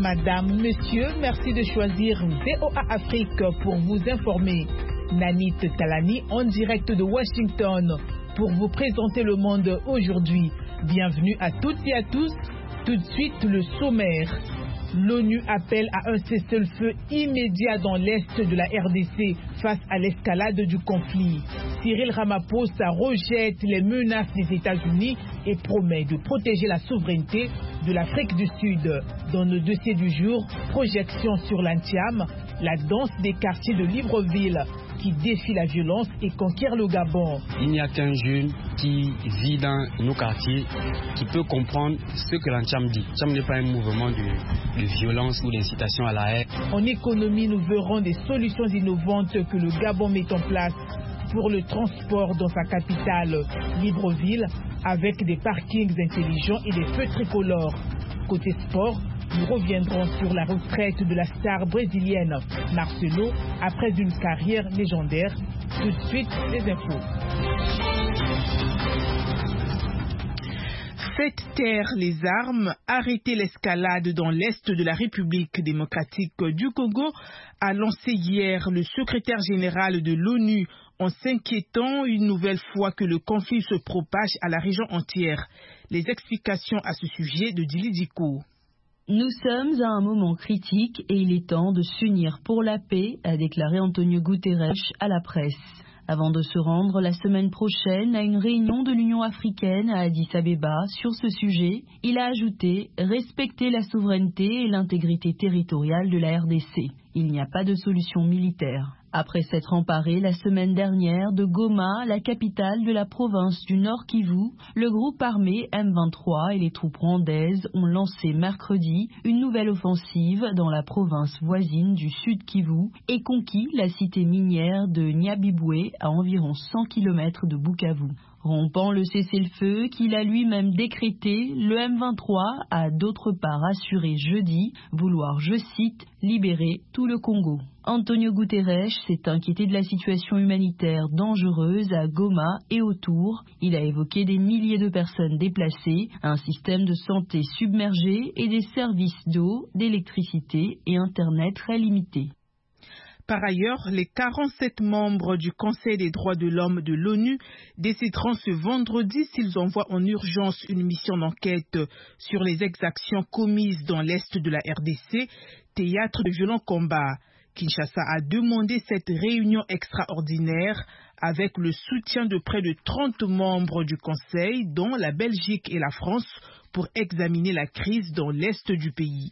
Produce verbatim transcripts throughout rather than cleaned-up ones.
Madame, Monsieur, merci de choisir V O A Afrique pour vous informer. Nanit Talani en direct de Washington pour vous présenter le monde aujourd'hui. Bienvenue à toutes et à tous. Tout de suite, le sommaire. L'ONU appelle à un cessez-le-feu immédiat dans l'est de la R D C face à l'escalade du conflit. Cyril Ramaphosa rejette les menaces des États-Unis et promet de protéger la souveraineté de l'Afrique du Sud. Dans nos dossiers du jour, projection sur l'Antiam, la danse des quartiers de Libreville qui défie la violence et conquiert le Gabon. Il n'y a qu'un jeune qui vit dans nos quartiers qui peut comprendre ce que l'Antiam dit. L'Antiam n'est pas un mouvement de, de violence ou d'incitation à la haine. En économie, nous verrons des solutions innovantes que le Gabon met en place pour le transport dans sa capitale, Libreville, avec des parkings intelligents et des feux tricolores. Côté sport, nous reviendrons sur la retraite de la star brésilienne Marcelo après une carrière légendaire. Tout de suite, les infos. Faites taire les armes, arrêtez l'escalade dans l'est de la République démocratique du Congo, a lancé hier le secrétaire général de l'ONU en s'inquiétant une nouvelle fois que le conflit se propage à la région entière. Les explications à ce sujet de Dili Diko. Nous sommes à un moment critique et il est temps de s'unir pour la paix, a déclaré Antonio Guterres à la presse. Avant de se rendre la semaine prochaine à une réunion de l'Union africaine à Addis Abeba sur ce sujet, il a ajouté « Respecter la souveraineté et l'intégrité territoriale de la R D C. Il n'y a pas de solution militaire ». Après s'être emparé la semaine dernière de Goma, la capitale de la province du Nord Kivu, le groupe armé M vingt-trois et les troupes rwandaises ont lancé mercredi une nouvelle offensive dans la province voisine du Sud Kivu et conquis la cité minière de Nyabibwe à environ cent kilomètres de Bukavu. Rompant le cessez-le-feu qu'il a lui-même décrété, le M vingt-trois a d'autre part assuré jeudi vouloir, je cite, libérer tout le Congo. Antonio Guterres s'est inquiété de la situation humanitaire dangereuse à Goma et autour. Il a évoqué des milliers de personnes déplacées, un système de santé submergé et des services d'eau, d'électricité et Internet très limités. Par ailleurs, les quarante-sept membres du Conseil des droits de l'homme de l'ONU décideront ce vendredi s'ils envoient en urgence une mission d'enquête sur les exactions commises dans l'est de la R D C, théâtre de violents combats. Kinshasa a demandé cette réunion extraordinaire avec le soutien de près de trente membres du Conseil, dont la Belgique et la France, pour examiner la crise dans l'est du pays.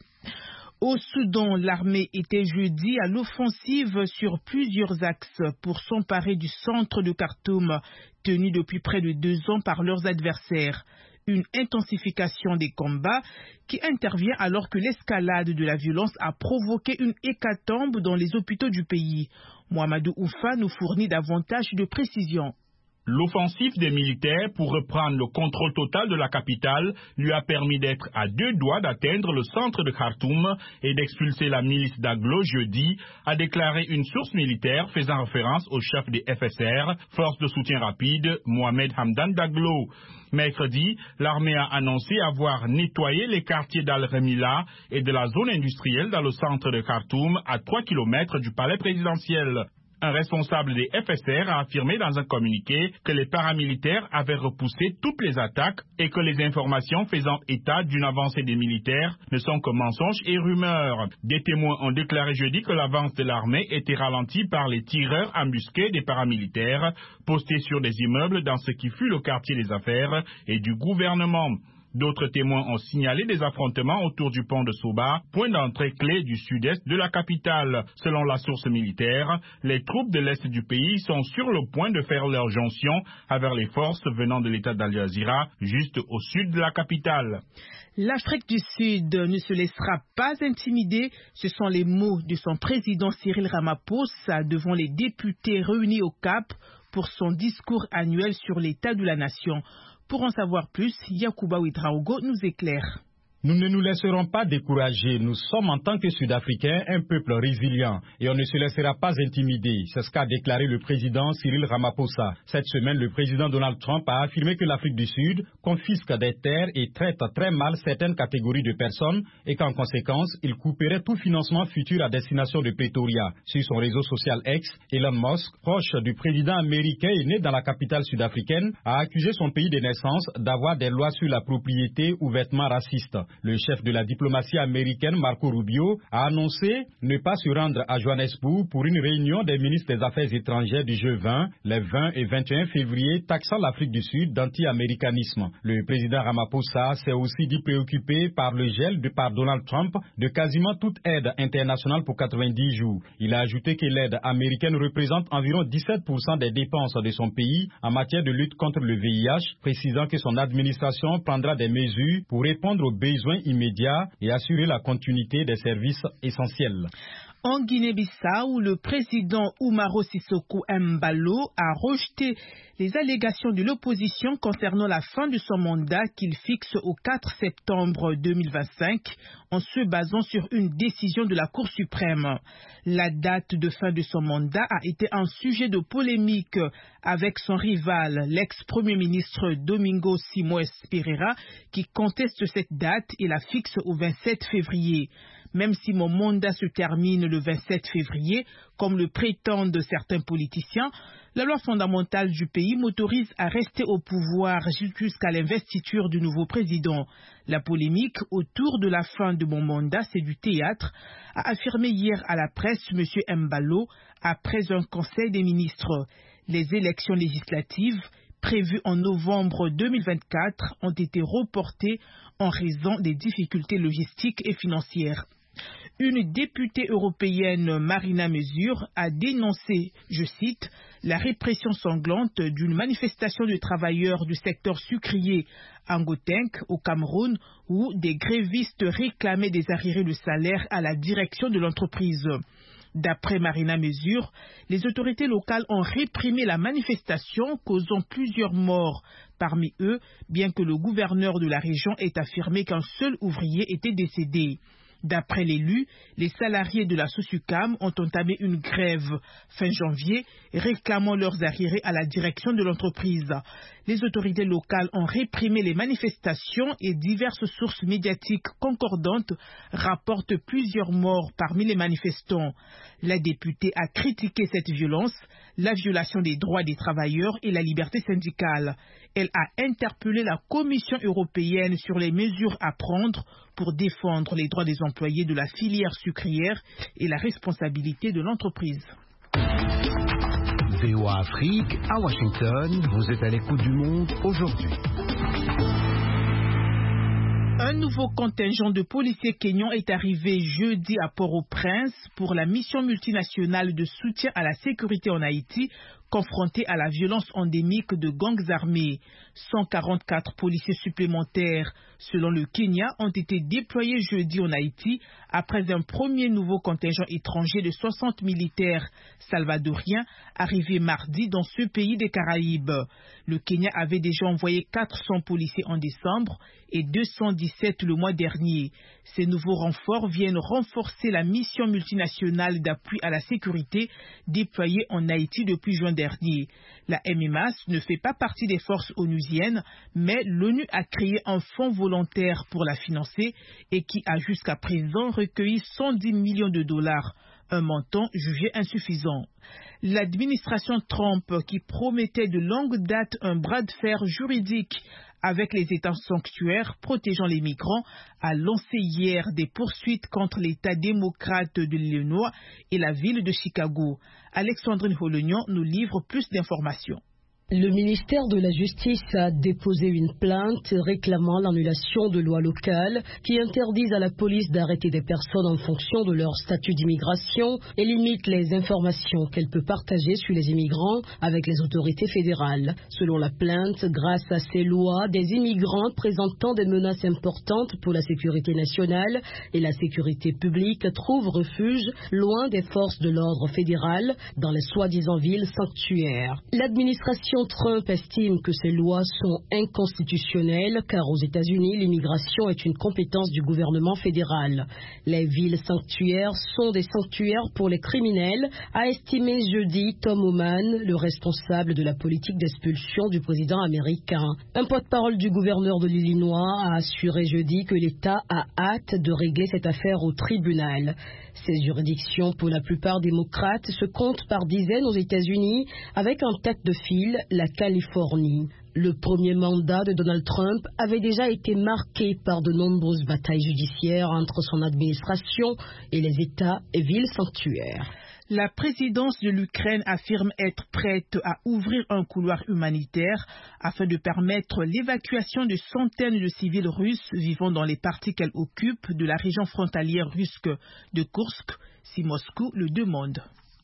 Au Soudan, l'armée était jeudi à l'offensive sur plusieurs axes pour s'emparer du centre de Khartoum, tenu depuis près de deux ans par leurs adversaires. Une intensification des combats qui intervient alors que l'escalade de la violence a provoqué une hécatombe dans les hôpitaux du pays. Mohamedou Oufa nous fournit davantage de précisions. L'offensive des militaires pour reprendre le contrôle total de la capitale lui a permis d'être à deux doigts d'atteindre le centre de Khartoum et d'expulser la milice d'Aglo jeudi, a déclaré une source militaire faisant référence au chef des F S R, Force de soutien rapide, Mohamed Hamdan Daglo. Mercredi, l'armée a annoncé avoir nettoyé les quartiers d'Al-Remila et de la zone industrielle dans le centre de Khartoum à trois kilomètres du palais présidentiel. Un responsable des F S R a affirmé dans un communiqué que les paramilitaires avaient repoussé toutes les attaques et que les informations faisant état d'une avancée des militaires ne sont que mensonges et rumeurs. Des témoins ont déclaré jeudi que l'avance de l'armée était ralentie par les tireurs embusqués des paramilitaires postés sur des immeubles dans ce qui fut le quartier des affaires et du gouvernement. D'autres témoins ont signalé des affrontements autour du pont de Soba, point d'entrée clé du sud-est de la capitale. Selon la source militaire, les troupes de l'est du pays sont sur le point de faire leur jonction avec les forces venant de l'état d'Al Jazeera, juste au sud de la capitale. L'Afrique du Sud ne se laissera pas intimider. Ce sont les mots de son président Cyril Ramaphosa devant les députés réunis au Cap pour son discours annuel sur l'état de la nation. Pour en savoir plus, Yacouba Ouedraogo nous éclaire. Nous ne nous laisserons pas décourager. Nous sommes en tant que Sud-Africains un peuple résilient et on ne se laissera pas intimider. C'est ce qu'a déclaré le président Cyril Ramaphosa. Cette semaine, le président Donald Trump a affirmé que l'Afrique du Sud confisque des terres et traite très mal certaines catégories de personnes et qu'en conséquence, il couperait tout financement futur à destination de Pretoria. Sur son réseau social X, Elon Musk, proche du président américain et né dans la capitale sud-africaine, a accusé son pays de naissance d'avoir des lois sur la propriété ouvertement racistes. Le chef de la diplomatie américaine, Marco Rubio, a annoncé ne pas se rendre à Johannesburg pour une réunion des ministres des Affaires étrangères du G vingt, les vingt et vingt et un février, taxant l'Afrique du Sud d'anti-américanisme. Le président Ramaphosa s'est aussi dit préoccupé par le gel de par Donald Trump de quasiment toute aide internationale pour quatre-vingt-dix jours. Il a ajouté que l'aide américaine représente environ dix-sept pour cent des dépenses de son pays en matière de lutte contre le V I H, précisant que son administration prendra des mesures pour répondre aux besoins immédiats et assurer la continuité des services essentiels. En Guinée-Bissau, le président Umaro Sissoko Embalo a rejeté les allégations de l'opposition concernant la fin de son mandat qu'il fixe au quatre septembre deux mille vingt-cinq en se basant sur une décision de la Cour suprême. La date de fin de son mandat a été un sujet de polémique avec son rival, l'ex-premier ministre Domingo Simões Pereira, qui conteste cette date et la fixe au vingt-sept février. Même si mon mandat se termine le vingt-sept février, comme le prétendent certains politiciens, la loi fondamentale du pays m'autorise à rester au pouvoir jusqu'à l'investiture du nouveau président. La polémique autour de la fin de mon mandat, c'est du théâtre, a affirmé hier à la presse M. Embalo après un conseil des ministres. Les élections législatives prévues en novembre deux mille vingt-quatre ont été reportées en raison des difficultés logistiques et financières. Une députée européenne, Marina Mesure, a dénoncé, je cite, la répression sanglante d'une manifestation de travailleurs du secteur sucrier à Ngotenk, au Cameroun, où des grévistes réclamaient des arriérés de salaire à la direction de l'entreprise. D'après Marina Mesure, les autorités locales ont réprimé la manifestation, causant plusieurs morts. Parmi eux, bien que le gouverneur de la région ait affirmé qu'un seul ouvrier était décédé. D'après l'élu, les salariés de la Sosucam ont entamé une grève fin janvier, réclamant leurs arriérés à la direction de l'entreprise. Les autorités locales ont réprimé les manifestations et diverses sources médiatiques concordantes rapportent plusieurs morts parmi les manifestants. La députée a critiqué cette violence, la violation des droits des travailleurs et la liberté syndicale. Elle a interpellé la Commission européenne sur les mesures à prendre pour défendre les droits des employés de la filière sucrière et la responsabilité de l'entreprise. V O A Afrique, à Washington, vous êtes à l'écoute du monde aujourd'hui. Un nouveau contingent de policiers kenyans est arrivé jeudi à Port-au-Prince pour la mission multinationale de soutien à la sécurité en Haïti, confrontés à la violence endémique de gangs armés. cent quarante-quatre policiers supplémentaires, selon le Kenya, ont été déployés jeudi en Haïti après un premier nouveau contingent étranger de soixante militaires salvadoriens arrivés mardi dans ce pays des Caraïbes. Le Kenya avait déjà envoyé quatre cents policiers en décembre et deux cent dix-sept le mois dernier. Ces nouveaux renforts viennent renforcer la mission multinationale d'appui à la sécurité déployée en Haïti depuis juin dernier. La M M A S ne fait pas partie des forces onusiennes, mais l'ONU a créé un fonds volontaire pour la financer et qui a jusqu'à présent recueilli cent dix millions de dollars, un montant jugé insuffisant. L'administration Trump, qui promettait de longue date un bras de fer juridique avec les États sanctuaires protégeant les migrants, a lancé hier des poursuites contre l'État démocrate de l'Illinois et la ville de Chicago. Alexandrine Holognon nous livre plus d'informations. Le ministère de la Justice a déposé une plainte réclamant l'annulation de lois locales qui interdisent à la police d'arrêter des personnes en fonction de leur statut d'immigration et limitent les informations qu'elle peut partager sur les immigrants avec les autorités fédérales. Selon la plainte, grâce à ces lois, des immigrants présentant des menaces importantes pour la sécurité nationale et la sécurité publique trouvent refuge loin des forces de l'ordre fédéral dans les soi-disant villes sanctuaires. L'administration Donald Trump estime que ces lois sont inconstitutionnelles car aux États-Unis, l'immigration est une compétence du gouvernement fédéral. Les villes sanctuaires sont des sanctuaires pour les criminels, a estimé jeudi Tom Homan, le responsable de la politique d'expulsion du président américain. Un porte-parole du gouverneur de l'Illinois a assuré jeudi que l'État a hâte de régler cette affaire au tribunal. Ces juridictions, pour la plupart démocrates, se comptent par dizaines aux États-Unis, avec en tête de file la Californie. Le premier mandat de Donald Trump avait déjà été marqué par de nombreuses batailles judiciaires entre son administration et les États et villes sanctuaires. La présidence de l'Ukraine affirme être prête à ouvrir un couloir humanitaire afin de permettre l'évacuation de centaines de civils russes vivant dans les parties qu'elle occupe de la région frontalière russe de Kursk, si Moscou le demande.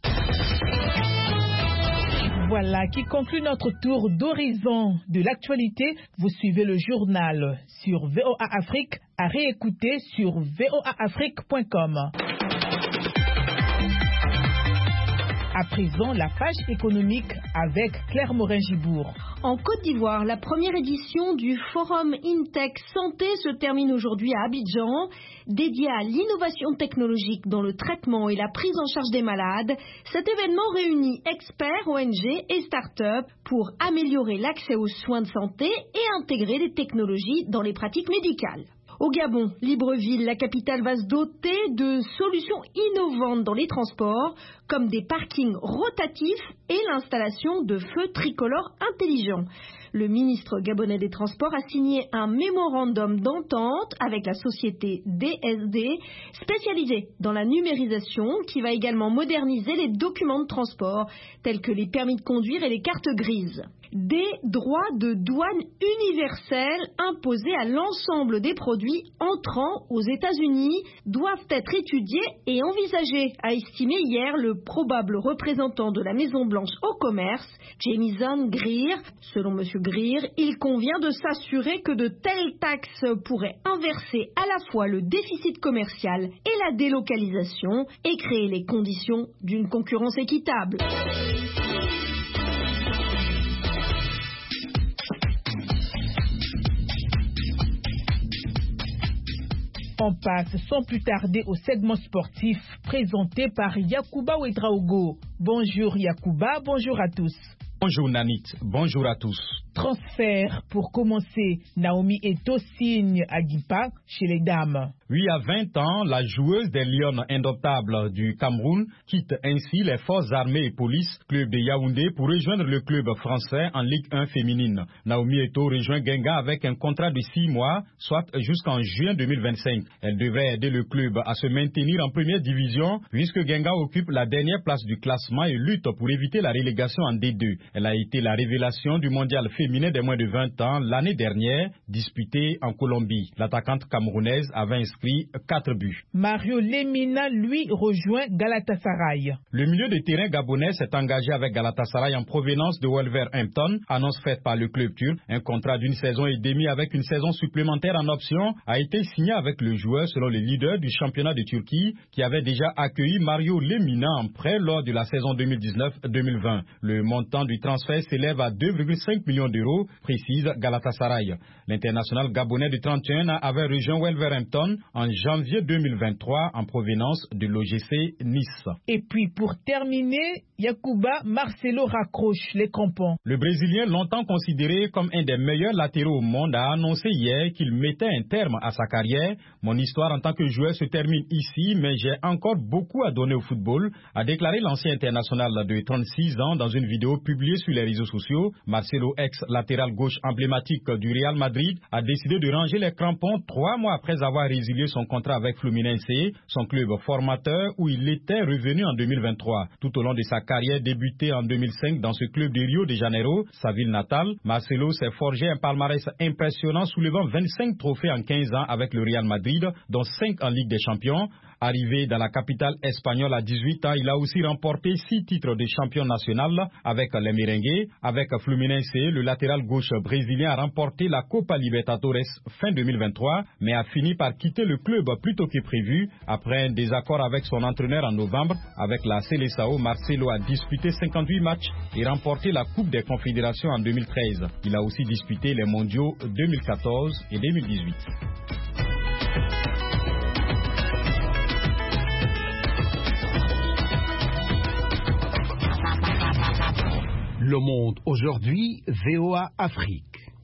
Voilà qui conclut notre tour d'horizon de l'actualité. Vous suivez le journal sur V O A Afrique, à réécouter sur v o a afrique point com. À présent, la page économique avec Claire Morin-Gibourg. En Côte d'Ivoire, la première édition du Forum InTech Santé se termine aujourd'hui à Abidjan. Dédié à l'innovation technologique dans le traitement et la prise en charge des malades, cet événement réunit experts, O N G et start-up pour améliorer l'accès aux soins de santé et intégrer les technologies dans les pratiques médicales. Au Gabon, Libreville, la capitale, va se doter de solutions innovantes dans les transports, comme des parkings rotatifs et l'installation de feux tricolores intelligents. Le ministre gabonais des Transports a signé un mémorandum d'entente avec la société D S D, spécialisée dans la numérisation, qui va également moderniser les documents de transport, tels que les permis de conduire et les cartes grises. Des droits de douane universels imposés à l'ensemble des produits entrant aux États-Unis doivent être étudiés et envisagés, a estimé hier le probable représentant de la Maison-Blanche au commerce, Jamieson Greer. Selon M. Greer, il convient de s'assurer que de telles taxes pourraient inverser à la fois le déficit commercial et la délocalisation et créer les conditions d'une concurrence équitable. On passe sans plus tarder au segment sportif présenté par Yacouba Ouedraogo. Bonjour Yacouba, bonjour à tous. Bonjour Nanit, bonjour à tous. Transfert pour commencer, Naomi Eto'o signe à Guipa chez les dames. Oui, à vingt ans, la joueuse des Lions indomptables du Cameroun quitte ainsi les forces armées et police, club de Yaoundé, pour rejoindre le club français en Ligue un féminine. Naomi Eto'o rejoint Guinga avec un contrat de six mois, soit jusqu'en juin deux mille vingt-cinq. Elle devrait aider le club à se maintenir en première division, puisque Guinga occupe la dernière place du classement et lutte pour éviter la relégation en D deux. Elle a été la révélation du mondial féminin des moins de vingt ans l'année dernière, disputé en Colombie. L'attaquante camerounaise avait inscrit quatre buts. Mario Lemina, lui, rejoint Galatasaray. Le milieu de terrain gabonais s'est engagé avec Galatasaray en provenance de Wolverhampton, annonce faite par le club turc. Un contrat d'une saison et demie avec une saison supplémentaire en option a été signé avec le joueur selon le leader du championnat de Turquie qui avait déjà accueilli Mario Lemina en prêt lors de la saison deux mille dix-neuf deux mille vingt. Le montant du transfert s'élève à deux virgule cinq millions d'euros, précise Galatasaray. L'international gabonais de trente et un ans avait rejoint Wolverhampton en janvier deux mille vingt-trois en provenance de l'O G C Nice. Et puis pour terminer, Yacouba, Marcelo raccroche les crampons. Le Brésilien, longtemps considéré comme un des meilleurs latéraux au monde, a annoncé hier qu'il mettait un terme à sa carrière. Mon histoire en tant que joueur se termine ici, mais j'ai encore beaucoup à donner au football, a déclaré l'ancien international de trente-six ans dans une vidéo publiée sur les réseaux sociaux. Marcelo, ex-latéral gauche emblématique du Real Madrid, a décidé de ranger les crampons trois mois après avoir résilié son contrat avec Fluminense, son club formateur où il était revenu en deux mille vingt-trois. Tout au long de sa carrière débutée en deux mille cinq dans ce club de Rio de Janeiro, sa ville natale, Marcelo s'est forgé un palmarès impressionnant soulevant vingt-cinq trophées en quinze ans avec le Real Madrid, dont cinq en Ligue des Champions. Arrivé dans la capitale espagnole à dix-huit ans, il a aussi remporté six titres de champion national avec les Merengues. Avec Fluminense, le latéral gauche brésilien a remporté la Copa Libertadores fin deux mille vingt-trois, mais a fini par quitter le club plus tôt que prévu. Après un désaccord avec son entraîneur en novembre, avec la Seleção, Marcelo a disputé cinquante-huit matchs et remporté la Coupe des Confédérations en deux mille treize. Il a aussi disputé les mondiaux deux mille quatorze et deux mille dix-huit. Le Monde aujourd'hui, V O A Afrique.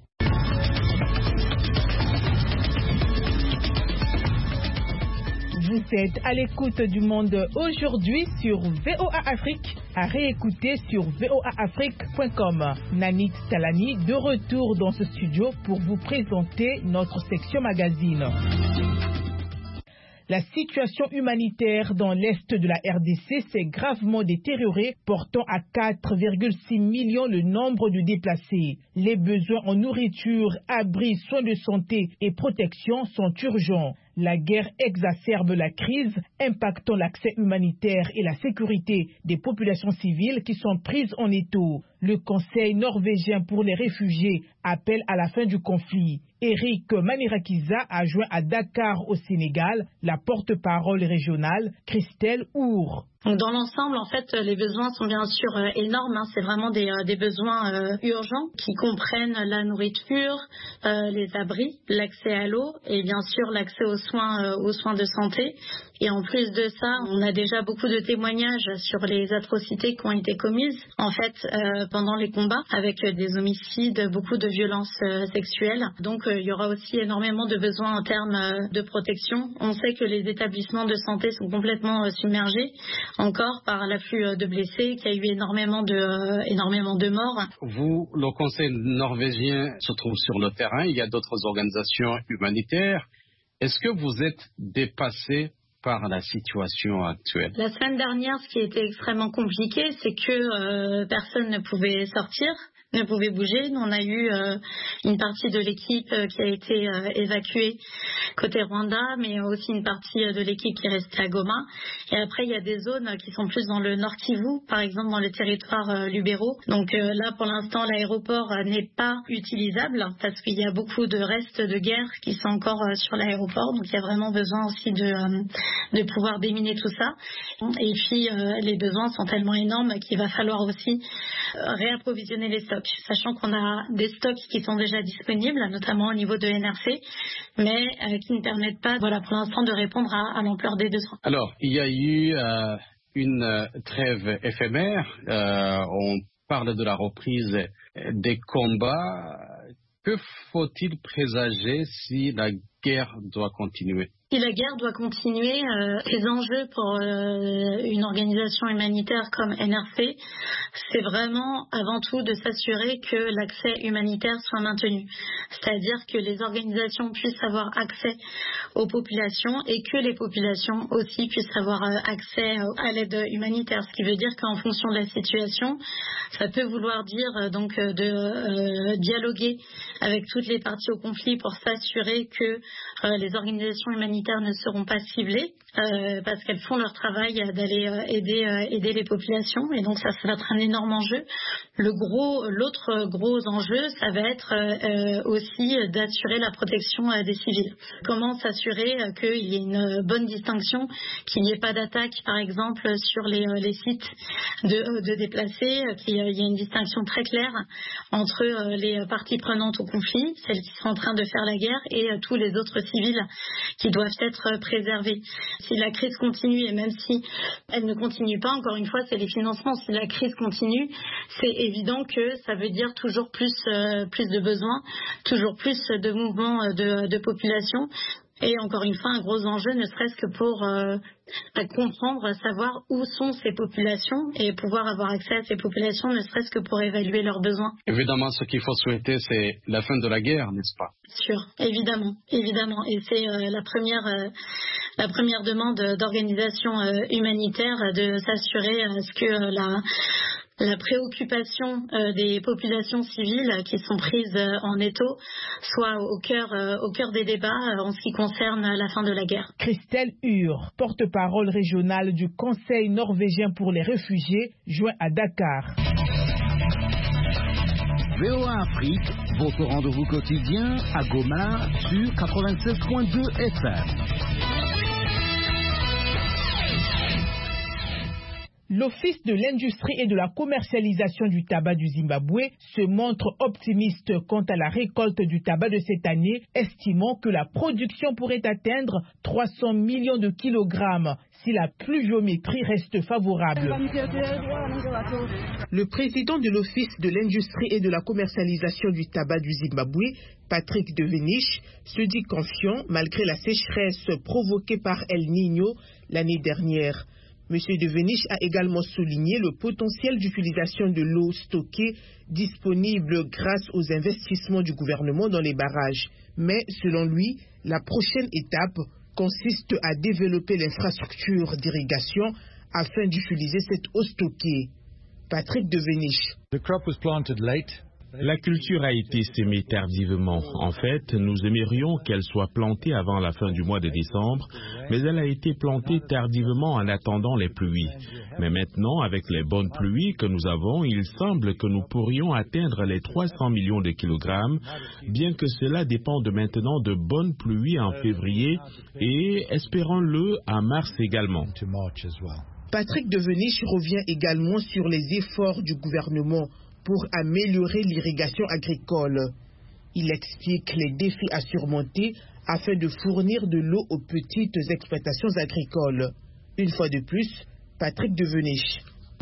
Vous êtes à l'écoute du Monde aujourd'hui sur V O A Afrique, à réécouter sur V O A Afrique point com. Nanit Talani de retour dans ce studio pour vous présenter notre section magazine. La situation humanitaire dans l'est de la R D C s'est gravement détériorée, portant à quatre virgule six millions le nombre de déplacés. Les besoins en nourriture, abris, soins de santé et protection sont urgents. La guerre exacerbe la crise, impactant l'accès humanitaire et la sécurité des populations civiles qui sont prises en étau. Le Conseil norvégien pour les réfugiés appelle à la fin du conflit. Eric Manirakiza a joint à Dakar au Sénégal la porte-parole régionale Christelle Our. Donc dans l'ensemble, en fait, les besoins sont bien sûr euh, énormes. Hein. C'est vraiment des, euh, des besoins euh, urgents qui comprennent la nourriture, euh, les abris, l'accès à l'eau et bien sûr l'accès aux soins, euh, aux soins de santé. Et en plus de ça, on a déjà beaucoup de témoignages sur les atrocités qui ont été commises en fait euh, pendant les combats, avec des homicides, beaucoup de violences euh, sexuelles. Donc euh, il y aura aussi énormément de besoins en termes euh, de protection. On sait que les établissements de santé sont complètement euh, submergés encore par l'afflux de blessés, qu'il y a eu énormément de, euh, énormément de morts. Vous, le Conseil norvégien se trouve sur le terrain, il y a d'autres organisations humanitaires. Est-ce que vous êtes dépassé par la situation actuelle? La semaine dernière, ce qui était extrêmement compliqué, c'est que euh, personne ne pouvait sortir, ne pouvait bouger. Nous, on a eu euh, une partie de l'équipe euh, qui a été euh, évacuée côté Rwanda, mais aussi une partie euh, de l'équipe qui est restée à Goma. Et après, il y a des zones qui sont plus dans le Nord Kivu, par exemple dans le territoire euh, Lubero. Donc euh, là, pour l'instant, l'aéroport euh, n'est pas utilisable parce qu'il y a beaucoup de restes de guerre qui sont encore euh, sur l'aéroport. Donc il y a vraiment besoin aussi de, euh, de pouvoir déminer tout ça. Et puis, euh, les besoins sont tellement énormes qu'il va falloir aussi euh, réapprovisionner les stocks, sachant qu'on a des stocks qui sont déjà disponibles, notamment au niveau de N R C, mais euh, qui ne permettent pas, voilà, pour l'instant, de répondre à, à l'ampleur des besoins. Alors, il y a eu euh, une euh, trêve éphémère. Euh, on parle de la reprise des combats. Que faut-il présager si la guerre doit continuer? Si la guerre doit continuer, euh, les enjeux pour euh, une organisation humanitaire comme N R C, c'est vraiment avant tout de s'assurer que l'accès humanitaire soit maintenu. C'est-à-dire que les organisations puissent avoir accès aux populations et que les populations aussi puissent avoir euh, accès à l'aide humanitaire. Ce qui veut dire qu'en fonction de la situation, ça peut vouloir dire euh, donc euh, de euh, dialoguer avec toutes les parties au conflit pour s'assurer que euh, les organisations humanitaires ne seront pas ciblées euh, parce qu'elles font leur travail d'aller euh, aider, euh, aider les populations, et donc ça, ça va être un énorme enjeu. Le gros, l'autre gros enjeu, ça va être euh, aussi d'assurer la protection euh, des civils. Comment s'assurer euh, qu'il y ait une bonne distinction, qu'il n'y ait pas d'attaque par exemple sur les, euh, les sites de, euh, de déplacés, euh, qu'il y ait une distinction très claire entre euh, les parties prenantes au conflit, celles qui sont en train de faire la guerre, et euh, tous les autres civils qui doivent être préservés. Si la crise continue, et même si elle ne continue pas, encore une fois, c'est les financements. Si la crise continue, c'est évident que ça veut dire toujours plus, euh, plus de besoins, toujours plus de mouvements de, de population. Et encore une fois, un gros enjeu, ne serait-ce que pour euh, comprendre, savoir où sont ces populations et pouvoir avoir accès à ces populations, ne serait-ce que pour évaluer leurs besoins. Évidemment, ce qu'il faut souhaiter, c'est la fin de la guerre, n'est-ce pas? Sûr, évidemment, évidemment. Et c'est euh, la première, euh, la première demande d'organisation euh, humanitaire, de s'assurer à ce que euh, la la préoccupation euh, des populations civiles qui sont prises euh, en étau soit au cœur, euh, au cœur des débats euh, en ce qui concerne la fin de la guerre. Christelle Hure, porte-parole régionale du Conseil norvégien pour les réfugiés, joint à Dakar. V O A Afrique, votre rendez-vous quotidien à Goma sur quatre-vingt-seize point deux F M. L'Office de l'industrie et de la commercialisation du tabac du Zimbabwe se montre optimiste quant à la récolte du tabac de cette année, estimant que la production pourrait atteindre trois cents millions de kilogrammes si la pluviométrie reste favorable. Le président de l'Office de l'industrie et de la commercialisation du tabac du Zimbabwe, Patrick Devenish, se dit confiant malgré la sécheresse provoquée par El Niño l'année dernière. M. Devenish a également souligné le potentiel d'utilisation de l'eau stockée disponible grâce aux investissements du gouvernement dans les barrages. Mais, selon lui, la prochaine étape consiste à développer l'infrastructure d'irrigation afin d'utiliser cette eau stockée. Patrick Devenish. The crop was planted late. La culture a été sémée tardivement. En fait, nous aimerions qu'elle soit plantée avant la fin du mois de décembre, mais elle a été plantée tardivement en attendant les pluies. Mais maintenant, avec les bonnes pluies que nous avons, il semble que nous pourrions atteindre les trois cents millions de kilogrammes, bien que cela dépende maintenant de bonnes pluies en février et, espérons-le, en mars également. Patrick Devenish revient également sur les efforts du gouvernement pour améliorer l'irrigation agricole. Il explique les défis à surmonter afin de fournir de l'eau aux petites exploitations agricoles. Une fois de plus, Patrick Devenish.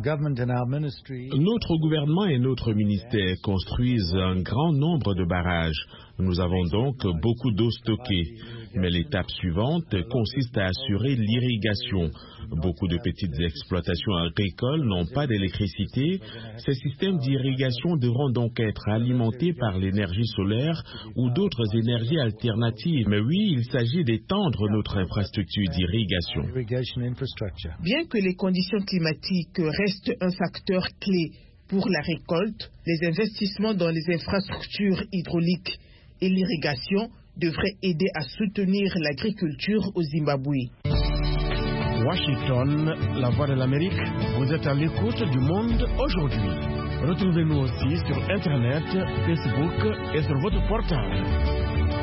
Notre gouvernement et notre ministère construisent un grand nombre de barrages. Nous avons donc beaucoup d'eau stockée. Mais l'étape suivante consiste à assurer l'irrigation. Beaucoup de petites exploitations agricoles n'ont pas d'électricité. Ces systèmes d'irrigation devront donc être alimentés par l'énergie solaire ou d'autres énergies alternatives. Mais oui, il s'agit d'étendre notre infrastructure d'irrigation. Bien que les conditions climatiques restent un facteur clé pour la récolte, les investissements dans les infrastructures hydrauliques et l'irrigation devraient aider à soutenir l'agriculture au Zimbabwe. Washington, la voix de l'Amérique, vous êtes à l'écoute du monde aujourd'hui. Retrouvez-nous aussi sur Internet, Facebook et sur votre portable.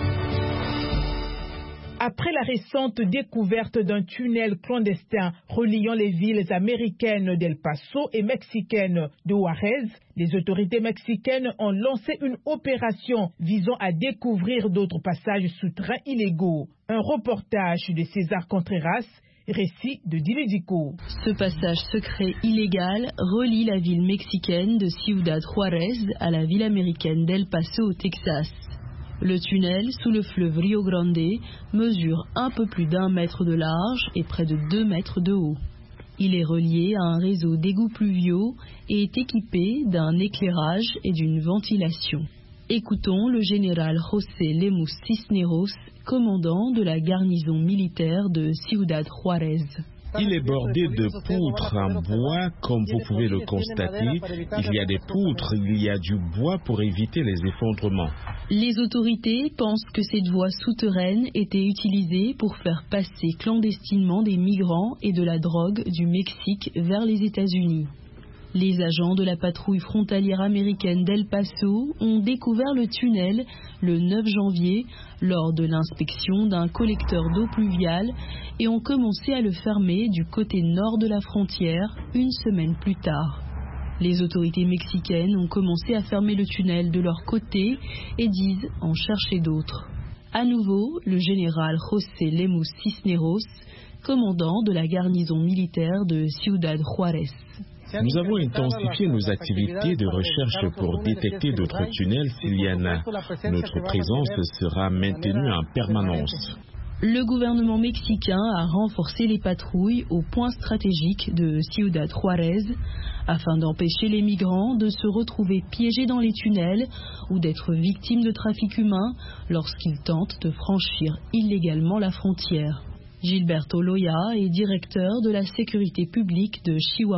Après la récente découverte d'un tunnel clandestin reliant les villes américaines d'El Paso et mexicaines de Juárez, les autorités mexicaines ont lancé une opération visant à découvrir d'autres passages souterrains illégaux. Un reportage de César Contreras, récit de Dilidico. Ce passage secret illégal relie la ville mexicaine de Ciudad Juárez à la ville américaine d'El Paso au Texas. Le tunnel sous le fleuve Rio Grande mesure un peu plus d'un mètre de large et près de deux mètres de haut. Il est relié à un réseau d'égouts pluviaux et est équipé d'un éclairage et d'une ventilation. Écoutons le général José Lemus Cisneros, commandant de la garnison militaire de Ciudad Juárez. Il est bordé de poutres en bois, comme vous pouvez le constater. Il y a des poutres, il y a du bois pour éviter les effondrements. Les autorités pensent que cette voie souterraine était utilisée pour faire passer clandestinement des migrants et de la drogue du Mexique vers les États-Unis. Les agents de la patrouille frontalière américaine d'El Paso ont découvert le tunnel le neuf janvier lors de l'inspection d'un collecteur d'eau pluviale et ont commencé à le fermer du côté nord de la frontière une semaine plus tard. Les autorités mexicaines ont commencé à fermer le tunnel de leur côté et disent en chercher d'autres. À nouveau, le général José Lemus Cisneros, commandant de la garnison militaire de Ciudad Juárez. Nous avons intensifié nos activités de recherche pour détecter d'autres tunnels s'il y en a. Notre présence sera maintenue en permanence. Le gouvernement mexicain a renforcé les patrouilles au point stratégique de Ciudad Juárez afin d'empêcher les migrants de se retrouver piégés dans les tunnels ou d'être victimes de trafic humain lorsqu'ils tentent de franchir illégalement la frontière. Gilberto Loya est directeur de la sécurité publique de Chihuahua.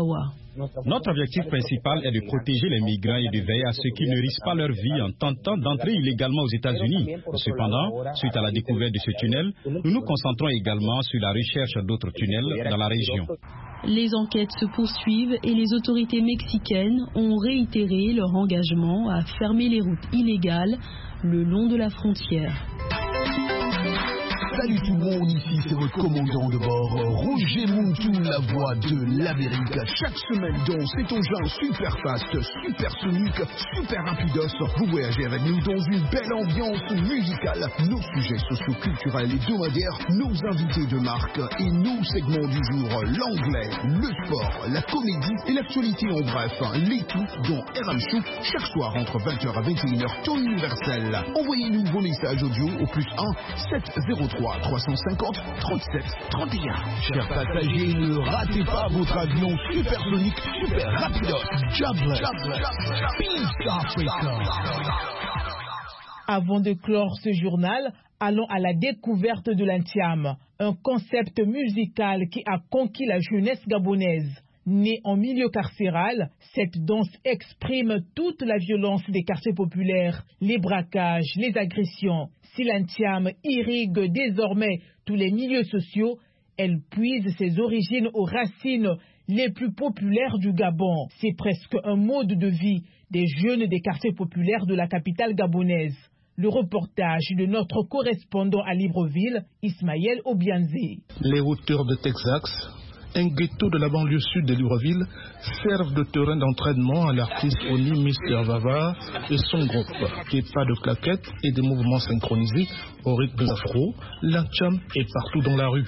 Notre objectif principal est de protéger les migrants et de veiller à ce qu'ils ne risquent pas leur vie en tentant d'entrer illégalement aux États-Unis. Cependant, suite à la découverte de ce tunnel, nous nous concentrons également sur la recherche d'autres tunnels dans la région. Les enquêtes se poursuivent et les autorités mexicaines ont réitéré leur engagement à fermer les routes illégales le long de la frontière. Salut tout le monde, ici c'est votre commandant de bord, Roger Montou, la voix de l'Amérique. Chaque semaine dans cet engin super fast, super sonique, super rapidos, vous voyagez avec nous dans une belle ambiance musicale. Nos sujets socio-culturels et hebdomadaires, nos invités de marque et nos segments du jour, l'anglais, le sport, la comédie et l'actualité en bref. Les tout dans R M Show, chaque soir entre vingt heures à vingt et une heures, temps universel. Envoyez-nous vos messages audio au plus un sept zéro trois trois cent cinquante trente-sept trente et un. Chers passagers, ne ratez pas votre avion supersonique, super rapidos. Jobless, Peace Africa. Avant de clore ce journal, allons à la découverte de l'Antiam, un concept musical qui a conquis la jeunesse gabonaise. Née en milieu carcéral, cette danse exprime toute la violence des quartiers populaires, les braquages, les agressions. Si l'Antiam irrigue désormais tous les milieux sociaux, elle puise ses origines aux racines les plus populaires du Gabon. C'est presque un mode de vie des jeunes des quartiers populaires de la capitale gabonaise. Le reportage de notre correspondant à Libreville, Ismaël Obianzé. Les hauteurs de Texas, un ghetto de la banlieue sud de Libreville, servent de terrain d'entraînement à l'artiste Oni Mister Vava et son groupe. Des pas de claquettes et des mouvements synchronisés au rythme afro, l'Antiam est partout dans la rue.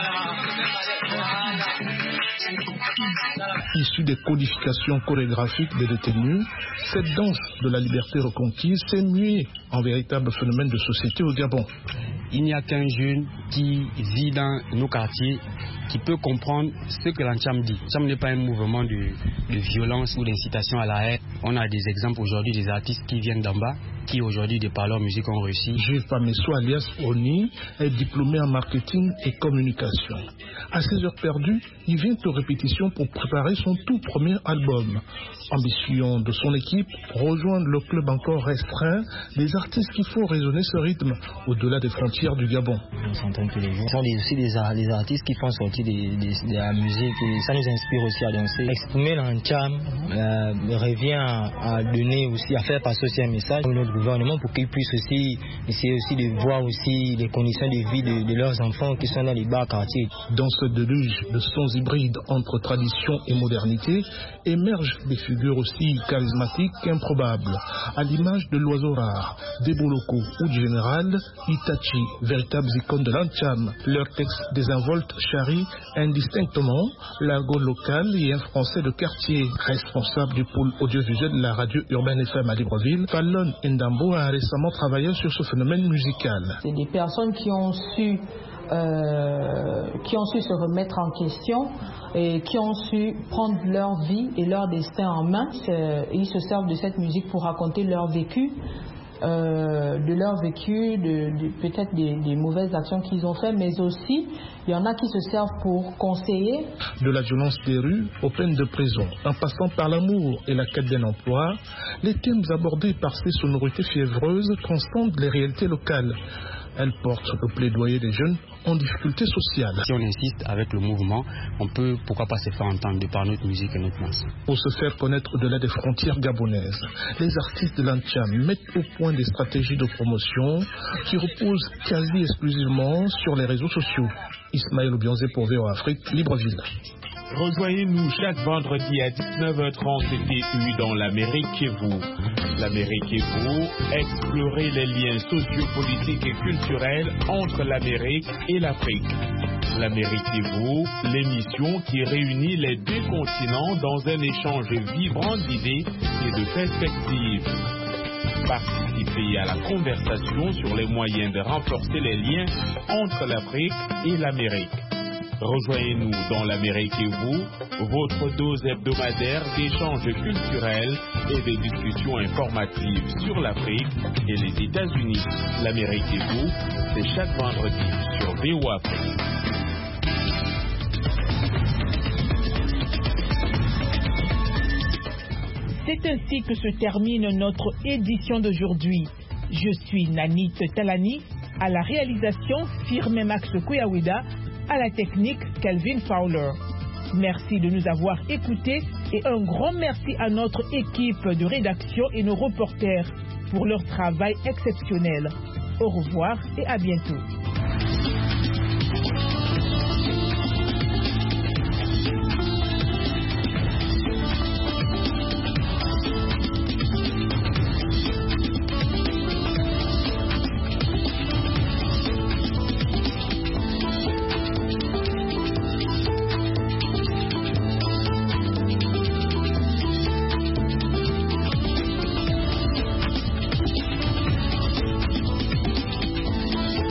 Issue des codifications chorégraphiques des détenus, cette danse de la liberté reconquise s'est muée en véritable phénomène de société au Gabon. Il n'y a qu'un jeune qui vit dans nos quartiers qui peut comprendre ce que l'Antiam dit. L'Antiam n'est pas un mouvement de, de violence ou d'incitation à la haine. On a des exemples aujourd'hui des artistes qui viennent d'en bas, qui aujourd'hui, de par leur musique, ont réussi. Gilles Pamesso, alias Oni, est diplômé en marketing et communication. À ses heures perdues, il vient aux répétitions pour préparer son tout premier album. Ambition de son équipe, rejoindre le club encore restreint des artistes qui font résonner ce rythme au-delà des frontières du Gabon. Nous sentons que les gens sont aussi des, des artistes qui font sortir de, de, de la musique et ça nous inspire aussi à danser. Exprimer l'Antiam euh, revient à, à donner aussi, à faire passer aussi un message au notre gouvernement pour qu'ils puissent aussi essayer aussi de voir aussi les conditions de vie de, de leurs enfants qui sont dans les bas quartiers. Dans ce déluge de sons hybrides entre tradition et modernité, émergent des figures aussi charismatiques qu'improbables, à l'image de l'oiseau rare, des Boloko ou du général Itachi, véritables icônes de l'Antiam. Leur texte désinvolte charrie indistinctement l'argot local et un français de quartier. Responsable du pôle audiovisuel de la radio urbaine F M à Libreville, Fallon Ndambo a récemment travaillé sur ce phénomène musical. C'est des personnes qui ont su Euh, qui ont su se remettre en question et qui ont su prendre leur vie et leur destin en main. Ils se servent de cette musique pour raconter leur vécu, euh, de leur vécu, de, de, peut-être des, des mauvaises actions qu'ils ont faites, mais aussi il y en a qui se servent pour conseiller. De la violence des rues aux peines de prison, en passant par l'amour et la quête d'un emploi, les thèmes abordés par ces sonorités fiévreuses transcendent les réalités locales. Elle porte le plaidoyer des jeunes en difficulté sociale. Si on insiste avec le mouvement, on peut pourquoi pas se faire entendre de par notre musique et notre danse. Pour se faire connaître au-delà des frontières gabonaises, les artistes de l'Antiam mettent au point des stratégies de promotion qui reposent quasi exclusivement sur les réseaux sociaux. Ismaël Obianzé pour V O Afrique, Libreville. Rejoignez-nous chaque vendredi à dix-neuf heures trente T U dans l'Amérique et vous. L'Amérique et vous, explorez les liens sociopolitiques et culturels entre l'Amérique et l'Afrique. L'Amérique et vous, l'émission qui réunit les deux continents dans un échange vibrant d'idées et de perspectives. Participez à la conversation sur les moyens de renforcer les liens entre l'Afrique et l'Amérique. Rejoignez-nous dans l'Amérique et vous, votre dose hebdomadaire d'échanges culturels et de discussions informatives sur l'Afrique et les États-Unis. L'Amérique et vous, c'est chaque vendredi sur V O Afrique. C'est ainsi que se termine notre édition d'aujourd'hui. Je suis Nanit Talani, à la réalisation Firmin Max Kouyawida, à la technique Kelvin Fowler. Merci de nous avoir écoutés et un grand merci à notre équipe de rédaction et nos reporters pour leur travail exceptionnel. Au revoir et à bientôt.